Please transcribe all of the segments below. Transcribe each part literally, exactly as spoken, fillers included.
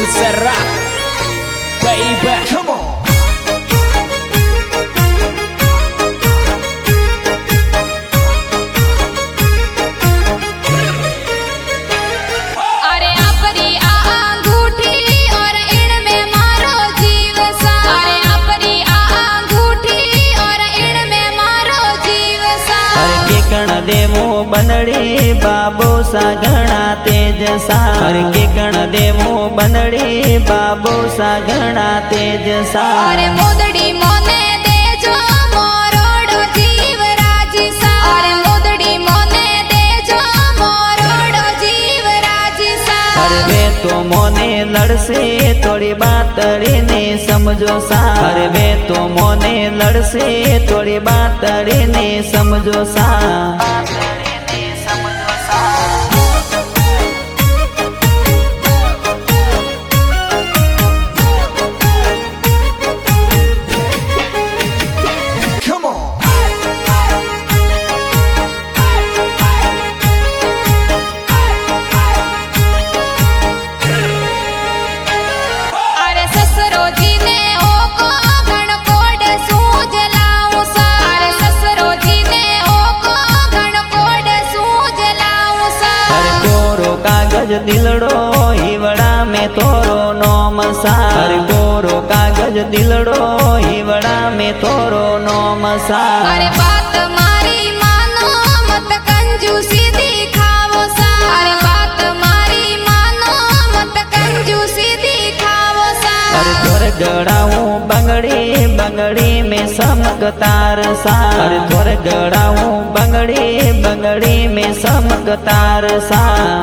Montserrat, baby, come on. देवो बनड़ी बाबू सा घना तेज सा हर के गण देवो बनड़ी बाबू सा घना तेज सा अरे मोदड़ी मोने दे जो मोरोड़ो जीव राजी सा अरे मोदड़ी मोने दे जो मोरोड़ो जीव राजी सा हर वे तो मोने लड़से थोड़ी बात ने समझो सा हर वे तो मोने लड़से थोड़ी बात ने समझो सा कागज दिलड़ो हिवड़ा में तोरो नोम सार गोरो कागज दिलड़ो हिवड़ा में तोरो नोम सार अरे बात मारी मानो मत कंजूसी दिखावो सा अरे बात मारी मानो मत कंजूसी दिखावो सा अरे तोर गड़ाऊं बंगड़ी बंगड़ी में समकतार सा अरे तोर गड़ाऊं बंगड़ी बंगड़ी में समकतार सा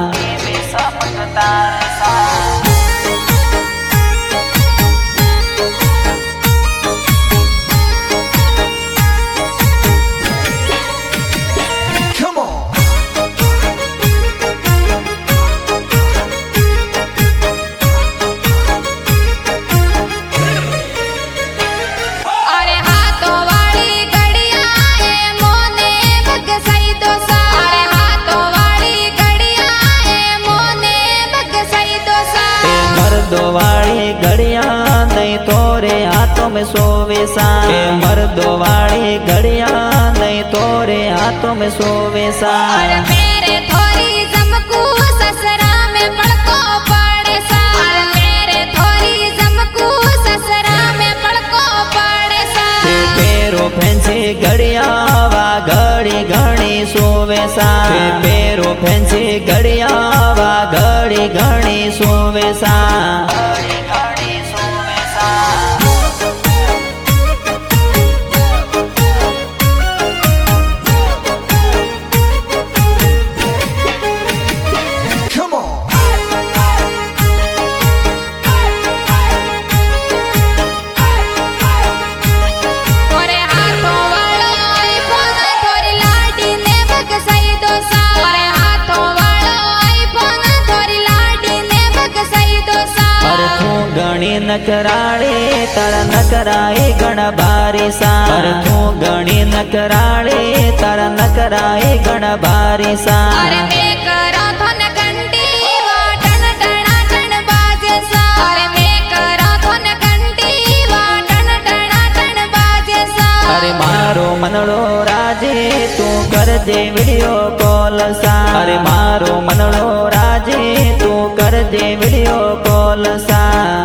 वाली घड़िया नहीं तोरे हाथों में सोवे सा मर्दों वाली घड़िया नहीं तोरे हाथों में सोवे सा अरे मेरे थोड़ी जमकू ससरा में पड़को पड़े सा अरे मेरे थोड़ी जमकू ससरा में पड़को पड़े सा पेरो फैंसी घड़िया वा घड़ी घड़ी सोवे सा पेरो फैंसी घड़िया वा घड़ी घड़ी सोवे सा गणी नकराड़े तारा नकराए गण भारी सा पर तू गणी नकराड़े तारा नकराए गण भारी सा अरे मैं करा थन घंटी वाटन टना टन बाजे सा अरे मैं करा थन घंटी वाटन टना टन बाजे सा अरे मारो मनड़ो राजे तू कर दे वीडियो कॉल सा अरे मारो मनड़ो राजे तू कर दे वीडियो कॉल सा।